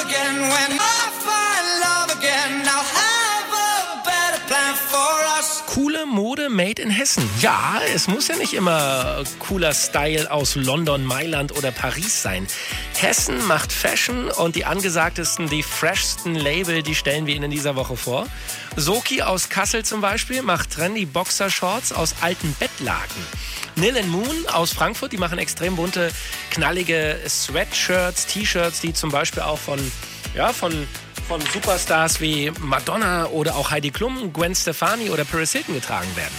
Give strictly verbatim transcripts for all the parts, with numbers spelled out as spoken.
again. When I find love again, I'll have a better plan for us. Coole Mode made in Hessen. Ja, es muss ja nicht immer cooler Style aus London, Mailand oder Paris sein. Hessen macht Fashion und die angesagtesten, die freshsten Label, die stellen wir Ihnen in dieser Woche vor. Soki aus Kassel zum Beispiel macht trendy Boxershorts aus alten Bettlaken. Nil and Moon aus Frankfurt, die machen extrem bunte, knallige Sweatshirts, T-Shirts, die zum Beispiel auch von, ja, von, von Superstars wie Madonna oder auch Heidi Klum, Gwen Stefani oder Paris Hilton getragen werden.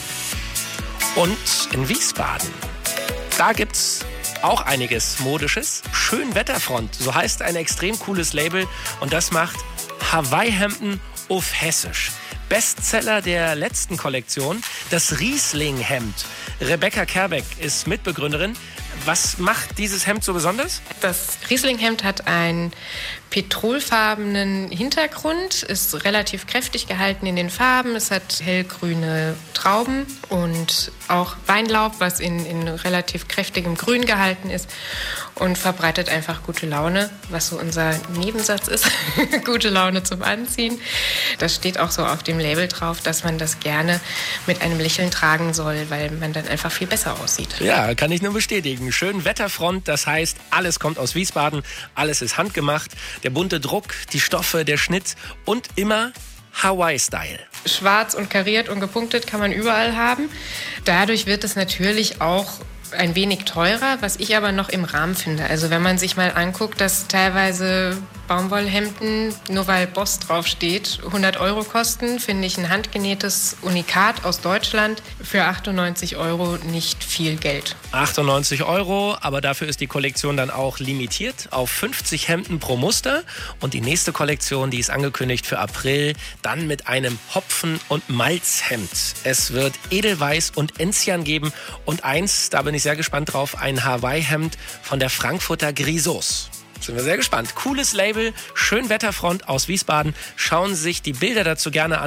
Und in Wiesbaden, da gibt's auch einiges Modisches. Schönwetterfront, so heißt ein extrem cooles Label und das macht Hawaii-Hemden auf Hessisch. Bestseller der letzten Kollektion, das Riesling-Hemd. Rebecca Kerbeck ist Mitbegründerin. Was macht dieses Hemd so besonders? Das Riesling-Hemd hat einen petrolfarbenen Hintergrund, ist relativ kräftig gehalten in den Farben. Es hat hellgrüne Trauben und auch Weinlaub, was in, in relativ kräftigem Grün gehalten ist und verbreitet einfach gute Laune, was so unser Nebensatz ist. Gute Laune zum Anziehen. Das steht auch so auf dem Label drauf, dass man das gerne mit einem Lächeln tragen soll, weil man dann einfach viel besser aussieht. Ja, kann ich nur bestätigen. Schön Wetterfront, das heißt, alles kommt aus Wiesbaden, alles ist handgemacht. Der bunte Druck, die Stoffe, der Schnitt und immer Hawaii-Style. Schwarz und kariert und gepunktet kann man überall haben. Dadurch wird es natürlich auch ein wenig teurer, was ich aber noch im Rahmen finde. Also wenn man sich mal anguckt, dass teilweise Baumwollhemden, nur weil Boss draufsteht, hundert Euro kosten, finde ich ein handgenähtes Unikat aus Deutschland für achtundneunzig Euro nicht viel Geld. achtundneunzig Euro, aber dafür ist die Kollektion dann auch limitiert auf fünfzig Hemden pro Muster. Und die nächste Kollektion, die ist angekündigt für April, dann mit einem Hopfen- und Malzhemd. Es wird Edelweiß und Enzian geben und eins, da bin ich sehr gespannt drauf, ein Hawaii-Hemd von der Frankfurter Grisos. Sind wir sehr gespannt. Cooles Label, Schönwetterfront aus Wiesbaden. Schauen Sie sich die Bilder dazu gerne an.